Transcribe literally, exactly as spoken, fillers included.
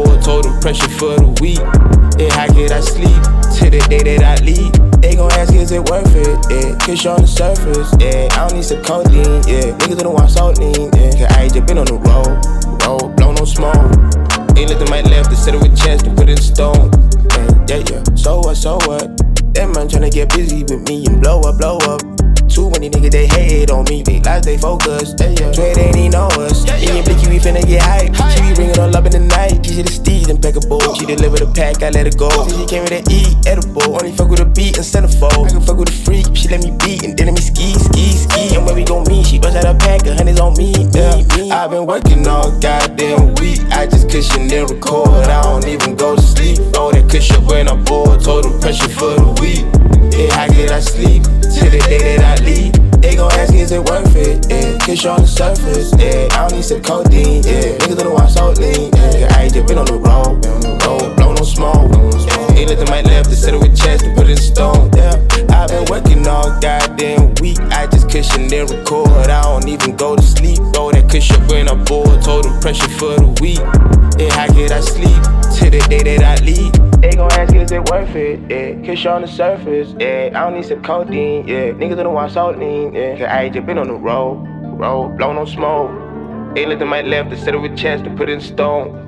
board, told them pressure for the week. Yeah, how could I sleep till the day that I leave? They gon' ask, is it worth it? Yeah, kiss you on the surface. Yeah, I don't need some codeine. Yeah, niggas don't want so lean. Yeah, cause I ain't just been on the road, road, blow no smoke. Ain't looked to my left to settle with chest to put in stone. Yeah, yeah, yeah. So what, so what? That man tryna get busy with me and blow up, blow up. Too many niggas, they hate on me, they lies, they focus. Yeah, yeah. Trey, they ain't even know us. Yeah, yeah. Me and Blicky, we finna get hype. She be ringing all up in the night. She the steez impeccable. She deliver the pack, I let her go. See, she came with that eat, edible. Only fuck with a beat and centerfold. I can fuck with a freak, she let me beat and then let me ski, ski, ski. And where we gon' meet, she bust out a pack, a hundreds on me, yeah. me. I've been working all goddamn week. I just cushion and record. I don't even go to sleep. Oh, that cushion when I'm bored. Total pressure for the week. Yeah, how could I sleep till the day that I leave? They gon' ask, is it worth it? Yeah, kiss you on the surface. Yeah, I don't need some codeine. Yeah, niggas don't want so lean. Yeah, I ain't just been on the road, road, blow no smoke. Ain't looked to my left to settle with chest to put in stone. Yeah, I've been working all goddamn week. I just cushion and record. I don't even go to sleep. Roll that cushion when I'm bored. Total pressure for the week. Yeah, how could I sleep till the day that I leave? They gon' ask, is it worth it? Yeah, kiss you on the surface. Yeah, I don't need some codeine. Yeah, niggas don't want so lean. Yeah, cause I ain't just been on the road, road, blow no smoke. Ain't looked to my left to settle with chest to put in stone.